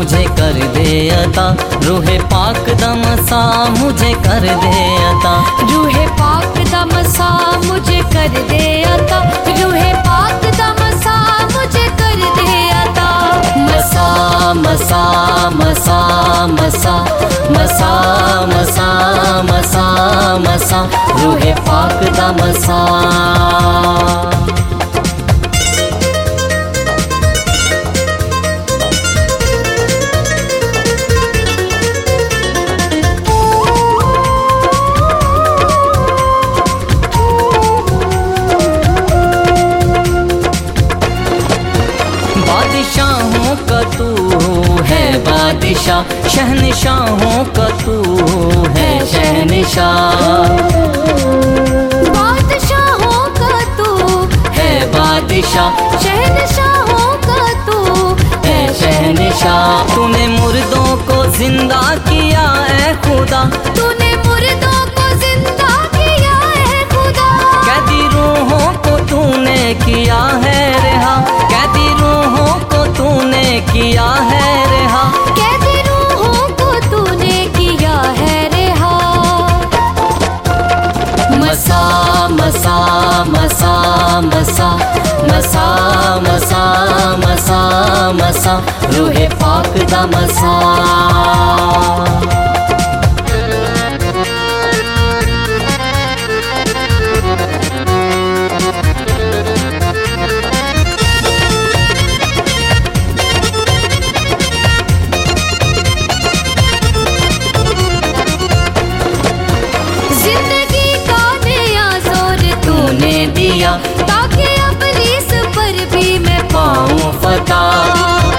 मुझे कर दे अता, रूहे पाक दा मसा मुझे कर दे अता, रूहे पाक दा मसा मुझे कर दे अता, रूहे पाक दा मसा मुझे कर दे अता। मसा मसा मसा मसा मसा मसा मसा मसा, रूहे पाक दा मसा। बादशाहों का तू है बादशाह, शहनशाहों का तू है शहनशाह, बादशाहों का तू है बादशाह, शहनशाहों का तू है शहनशाह। तूने मुर्दों को जिंदा किया है खुदा, तूने मुर्दों को जिंदा किया है खुदा, कैदी रूहों को तूने किया है रिहा, कैदी रूहों को तूने किया है रिहा, कैदी रूहों को तूने किया है रिहा। मसा मसा मसा मसा मसा मसा मसा मसा, रूहे पाक दा मसा। ताकि इब्लीस पर भी मैं पाऊं फतह,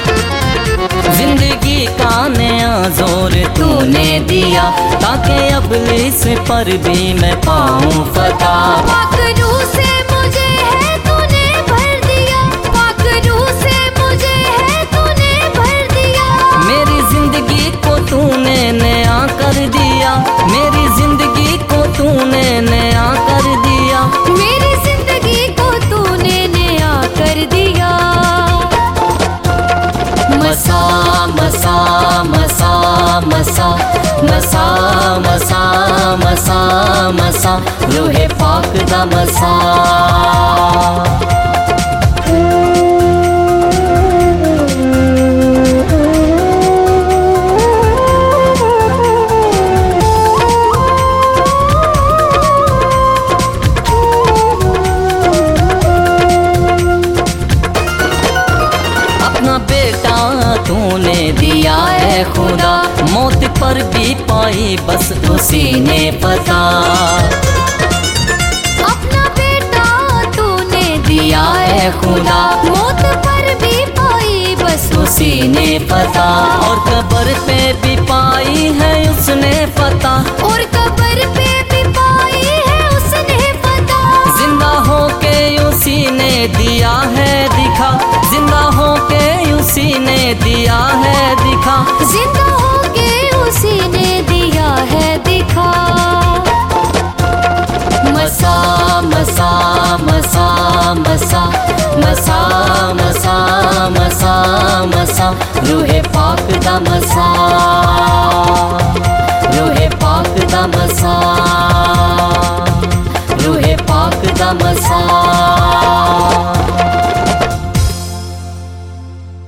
जिंदगी का नया जोर तूने दिया, ताकि इब्लीस पर भी मैं पाऊं फतह। पाक रूह से मुझे है तूने भर दिया, पाक रूह से मुझे है तूने भर दिया, मेरी जिंदगी को तूने नया कर दिया, मेरी जिंदगी को तूने नया कर दिया, मेरी जिंदगी को तूने नया कर दिया। मसा मसा मसा मसा मसा मसा मसा मसा, रूहे पाक दा मसा। बेटा तूने दिया है खुदा, मौत पर भी पाई बस उसी ने पता, अपना बेटा तूने दिया है खुदा, मौत पर भी पाई बस उसी ने पता, और कब्र पे भी पाई है उसने पता, और कब्र पे भी पाई है उसने पता, जिंदा होके उसी ने दिया है दिखा, जिंदा होके उसी ने दिया है दिखा, जिंदा होके उसी ने दिया है दिखा। मसा मसा मसा मसा मसा मसा मसा मसा, रूहे पाक दा मसा।